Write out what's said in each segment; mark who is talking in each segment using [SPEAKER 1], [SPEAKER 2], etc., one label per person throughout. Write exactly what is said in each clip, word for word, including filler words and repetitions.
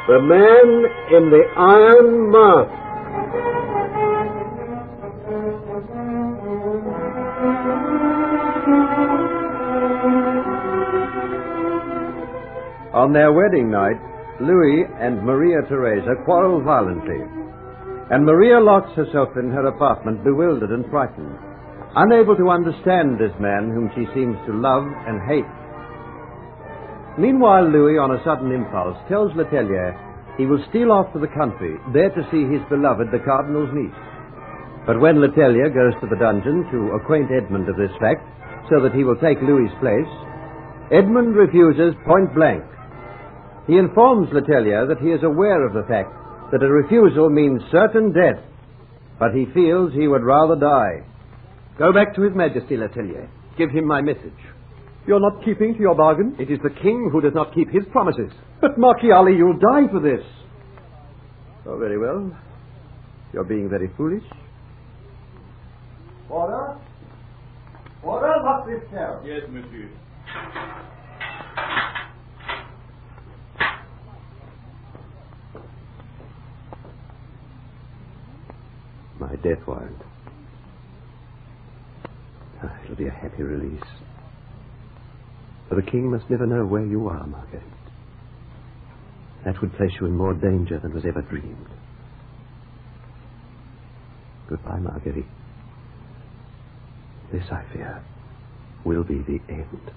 [SPEAKER 1] The Man in the Iron Mask. On their wedding night, Louis and Maria Theresa quarrel violently, and Maria locks herself in her apartment, bewildered and frightened, unable to understand this man whom she seems to love and hate. Meanwhile, Louis, on a sudden impulse, tells Letellier he will steal off to the country, there to see his beloved, the Cardinal's niece. But when Letellier goes to the dungeon to acquaint Edmund of this fact, so that he will take Louis's place, Edmund refuses point blank. He informs Letellier that he is aware of the fact that a refusal means certain death, but he feels he would rather die.
[SPEAKER 2] Go back to His Majesty, Letellier. Give him my message.
[SPEAKER 1] You're not keeping to your bargain?
[SPEAKER 2] It is the king who does not keep his promises.
[SPEAKER 1] But, Marchiali, you'll die for this.
[SPEAKER 2] Oh, very well. You're being very foolish.
[SPEAKER 1] Order? Order, lock this cell.
[SPEAKER 3] Yes, monsieur.
[SPEAKER 2] My death warrant. Ah, it'll be a happy release. For the king must never know where you are, Marguerite. That would place you in more danger than was ever dreamed. Goodbye, Marguerite. This, I fear, will be the end.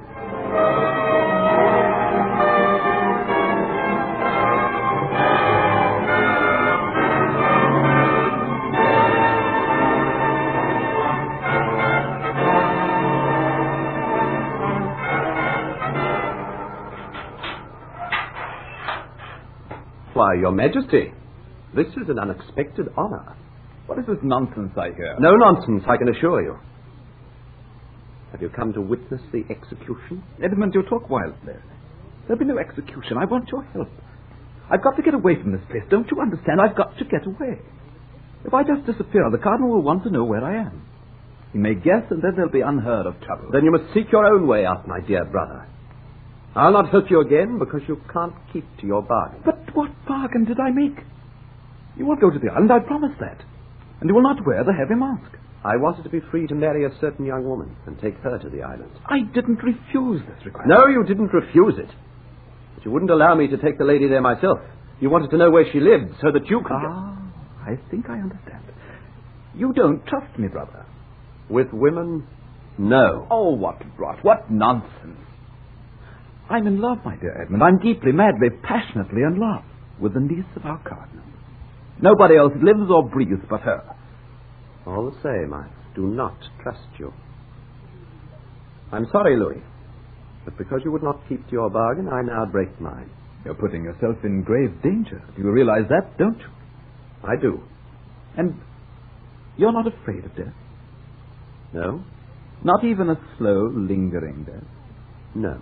[SPEAKER 3] Why, Your Majesty, this is an unexpected honor.
[SPEAKER 4] What is this nonsense I hear?
[SPEAKER 3] No nonsense, I can assure you. Have you come to witness the execution?
[SPEAKER 4] Edmund, you talk wildly. There'll be no execution. I want your help. I've got to get away from this place. Don't you understand? I've got to get away. If I just disappear, the Cardinal will want to know where I am. He may guess, and then there'll be unheard of trouble.
[SPEAKER 3] Then you must seek your own way out, my dear brother. I'll not help you again because you can't keep to your bargain.
[SPEAKER 4] But what bargain did I make? You won't go to the island, I promise that. And you will not wear the heavy mask.
[SPEAKER 3] I wanted to be free to marry a certain young woman and take her to the island.
[SPEAKER 4] I didn't refuse this request.
[SPEAKER 3] No, you didn't refuse it. But you wouldn't allow me to take the lady there myself. You wanted to know where she lived so that you could...
[SPEAKER 4] Ah, I think I understand. You don't trust me, brother.
[SPEAKER 3] With women, no.
[SPEAKER 4] Oh, what rot, what nonsense. I'm in love, my dear Edmund. I'm deeply, madly, passionately in love with the niece of our Cardinal. Nobody else lives or breathes but her.
[SPEAKER 3] All the same, I do not trust you. I'm sorry, Louis, but because you would not keep to your bargain, I now break mine.
[SPEAKER 4] You're putting yourself in grave danger. You realize that, don't you?
[SPEAKER 3] I do.
[SPEAKER 4] And you're not afraid of death?
[SPEAKER 3] No?
[SPEAKER 4] Not even a slow, lingering death?
[SPEAKER 3] No.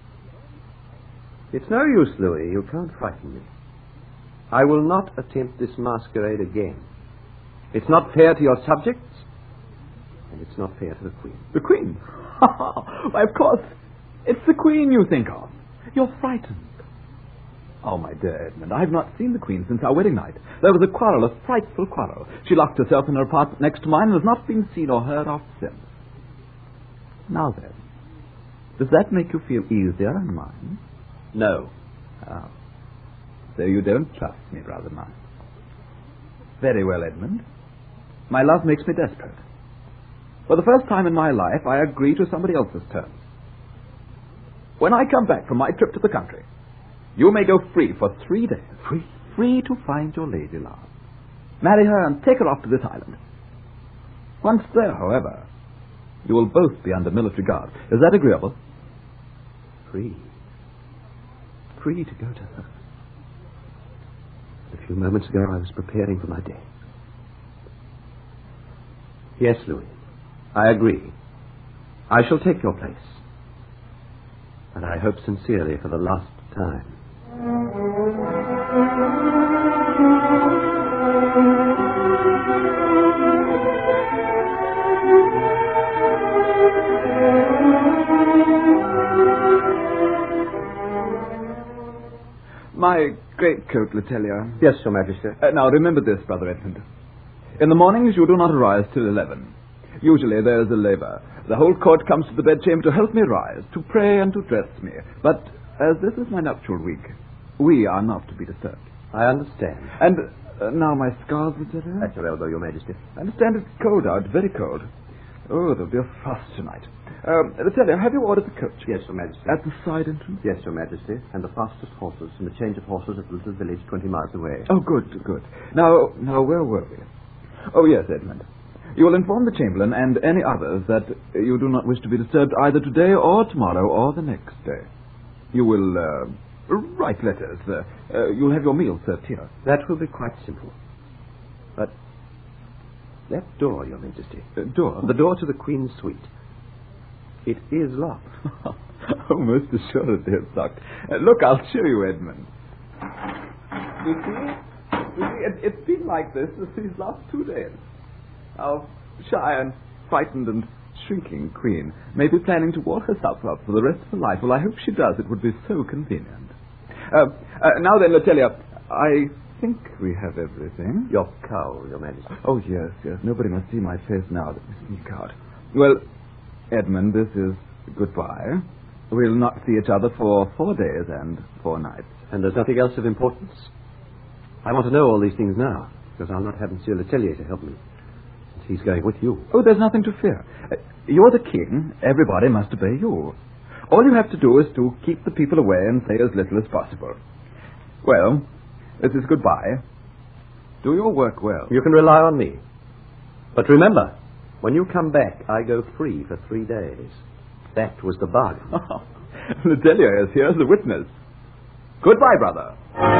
[SPEAKER 3] It's no use, Louis. You can't frighten me. I will not attempt this masquerade again. It's not fair to your subjects, and it's not fair to the Queen.
[SPEAKER 4] The Queen? Why, of course. It's the Queen you think of. You're frightened. Oh, my dear Edmund, I've not seen the Queen since our wedding night. There was a quarrel, a frightful quarrel. She locked herself in her apartment next to mine and has not been seen or heard of since. Now then, does that make you feel easier in mind?
[SPEAKER 3] No.
[SPEAKER 4] Oh. So you don't trust me, brother mine. Very well, Edmund. My love makes me desperate. For the first time in my life, I agree to somebody else's terms. When I come back from my trip to the country, you may go free for three days. Free? Free to find your lady love. Marry her and take her off to this island. Once there, however, you will both be under military guard. Is that agreeable?
[SPEAKER 3] Free. Free to go to her. A few moments ago, I was preparing for my death. Yes, Louis, I agree. I shall take your place. But I hope sincerely for the last time.
[SPEAKER 4] My greatcoat, Letellier.
[SPEAKER 3] Yes, Your Majesty.
[SPEAKER 4] Uh, now, remember this, Brother Edmund. In the mornings, you do not arise till eleven. Usually there is a labour. The whole court comes to the bedchamber to help me rise, to pray and to dress me. But as this is my nuptial week, we are not to be disturbed.
[SPEAKER 3] I understand.
[SPEAKER 4] And uh, now my scarves, Letellier.
[SPEAKER 3] At your elbow, Your Majesty.
[SPEAKER 4] I understand it's cold out, very cold. Oh, there'll be a fuss tonight. Um, Letellier, have you ordered the coach?
[SPEAKER 3] Yes, Your Majesty.
[SPEAKER 4] At the side entrance?
[SPEAKER 3] Yes, Your Majesty. And the fastest horses and the change of horses at the little village twenty miles away.
[SPEAKER 4] Oh, good, good. Now, now, where were we? Oh, yes, Edmund. You will inform the Chamberlain and any others that you do not wish to be disturbed either today or tomorrow or the next day. You will uh, write letters. Uh, uh, you'll have your meals served here.
[SPEAKER 3] That will be quite simple. But that door, Your Majesty.
[SPEAKER 4] Uh, door?
[SPEAKER 3] The door to the Queen's suite. It is locked.
[SPEAKER 4] Oh, most assuredly it's locked. Uh, look, I'll show you, Edmund. You see? You see, it, it's been like this these last two days. Our shy and frightened and shrinking Queen may be planning to wall herself up for the rest of her life. Well, I hope she does. It would be so convenient. Uh, uh, now then, Letellier, I think we have everything.
[SPEAKER 3] Your cowl, Your Majesty.
[SPEAKER 4] Oh, yes, yes. Nobody must see my face now that we sneak out. Well, Edmund, this is goodbye. We'll not see each other for four days and four nights.
[SPEAKER 3] And there's nothing else of importance? I want to know all these things now, because I'll not have Monsieur Letellier to help me. He's going with you.
[SPEAKER 4] Oh, there's nothing to fear. Uh, you're the king. Everybody must obey you. All you have to do is to keep the people away and say as little as possible. Well, this is goodbye. Do your work well.
[SPEAKER 3] You can rely on me. But remember, when you come back, I go free for three days. That was the bargain.
[SPEAKER 4] Letellier is here as a witness. Goodbye, brother.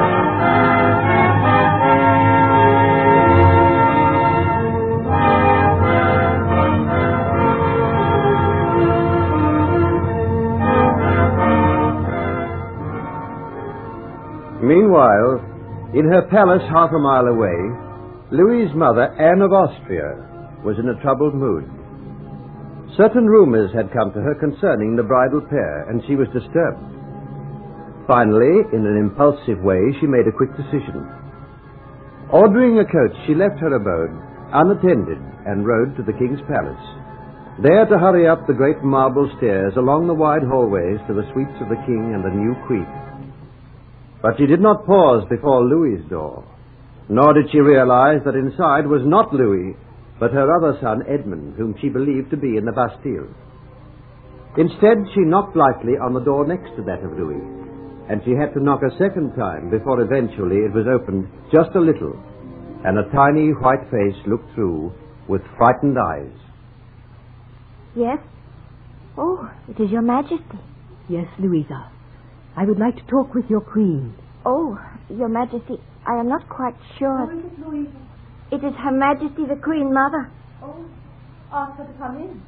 [SPEAKER 1] Meanwhile, in her palace half a mile away, Louis's mother, Anne of Austria, was in a troubled mood. Certain rumors had come to her concerning the bridal pair, and she was disturbed. Finally, in an impulsive way, she made a quick decision. Ordering a coach, she left her abode, unattended, and rode to the king's palace, there to hurry up the great marble stairs along the wide hallways to the suites of the king and the new queen. But she did not pause before Louis's door, nor did she realize that inside was not Louis, but her other son, Edmund, whom she believed to be in the Bastille. Instead, she knocked lightly on the door next to that of Louis, and she had to knock a second time before eventually it was opened just a little, and a tiny white face looked through with frightened eyes.
[SPEAKER 5] Yes? Oh, it is Your Majesty.
[SPEAKER 6] Yes, Louisa. I would like to talk with your queen.
[SPEAKER 5] Oh, Your Majesty, I am not quite sure.
[SPEAKER 6] Who is it, Louisa?
[SPEAKER 5] It is Her Majesty the Queen Mother.
[SPEAKER 6] Oh, ask her to come in.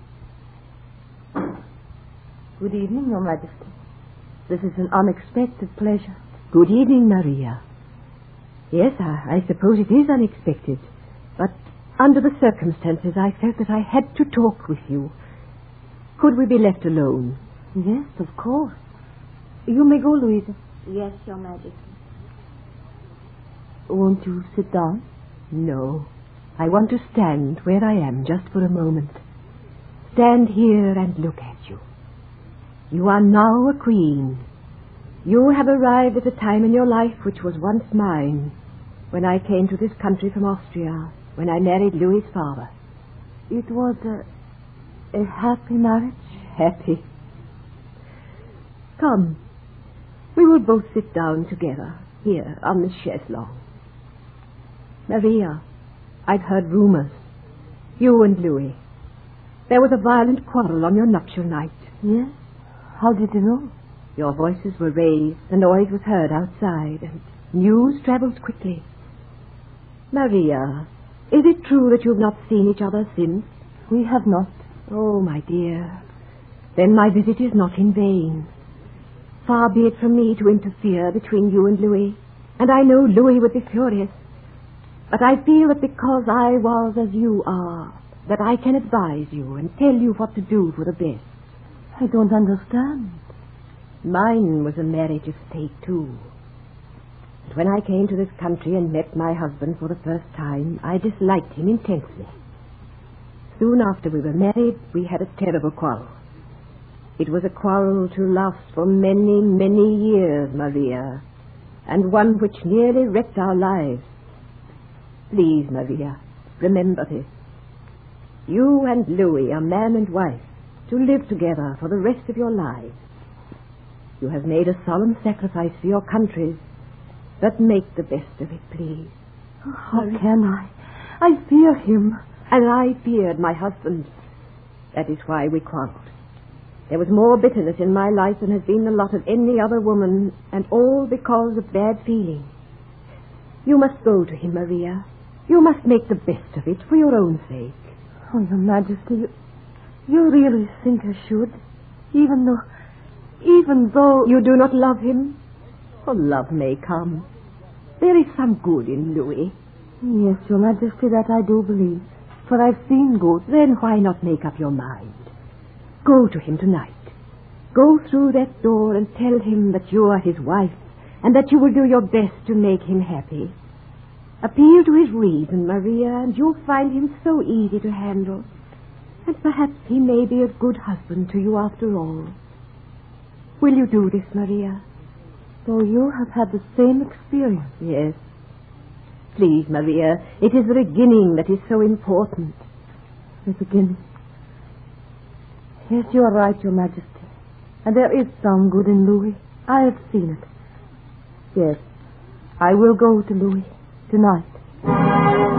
[SPEAKER 6] Good evening, Your Majesty. This is an unexpected pleasure. Good evening, Maria. Yes, I, I suppose it is unexpected. But under the circumstances, I felt that I had to talk with you. Could we be left alone?
[SPEAKER 5] Yes, of course.
[SPEAKER 6] You may go, Louisa.
[SPEAKER 5] Yes, Your Majesty.
[SPEAKER 6] Won't you sit down? No. I want to stand where I am just for a moment. Stand here and look at you. You are now a queen. You have arrived at a time in your life which was once mine, when I came to this country from Austria, when I married Louis's father.
[SPEAKER 5] It was a, a happy marriage?
[SPEAKER 6] Happy. Come. We will both sit down together, here, on the chaise-longue. Maria, I've heard rumors. You and Louis. There was a violent quarrel on your nuptial night.
[SPEAKER 5] Yes? How did you know?
[SPEAKER 6] Your voices were raised, the noise was heard outside, and news travels quickly. Maria, is it true that you've not seen each other since?
[SPEAKER 5] We have not.
[SPEAKER 6] Oh, my dear. Then my visit is not in vain. Far be it from me to interfere between you and Louis, and I know Louis would be furious. But I feel that because I was as you are, that I can advise you and tell you what to do for the best.
[SPEAKER 5] I don't understand.
[SPEAKER 6] Mine was a marriage of state, too. when I came to this country and met my husband for the first time, I disliked him intensely. Soon after we were married, we had a terrible quarrel. It was a quarrel to last for many, many years, Maria, and one which nearly wrecked our lives. Please, Maria, remember this. You and Louis are man and wife, to live together for the rest of your lives. You have made a solemn sacrifice for your country, but make the best of it, please.
[SPEAKER 5] Oh, how Maria. Can I? I fear him.
[SPEAKER 6] And I feared my husband. That is why we quarreled. There was more bitterness in my life than has been the lot of any other woman, and all because of bad feeling. You must go to him, Maria. You must make the best of it for your own sake.
[SPEAKER 5] Oh, Your Majesty, you, you really think I should? Even though... Even though...
[SPEAKER 6] You do not love him? Oh, love may come. There is some good in Louis.
[SPEAKER 5] Yes, Your Majesty, that I do believe. For I've seen good.
[SPEAKER 6] Then why not make up your mind? Go to him tonight. Go through that door and tell him that you are his wife and that you will do your best to make him happy. Appeal to his reason, Maria, and you'll find him so easy to handle. And perhaps he may be a good husband to you after all. Will you do this, Maria?
[SPEAKER 5] So you have had the same experience?
[SPEAKER 6] Yes. Please, Maria, it is the beginning that is so important.
[SPEAKER 5] The beginning? Yes, you are right, Your Majesty. And there is some good in Louis. I have seen it. Yes, I will go to Louis tonight.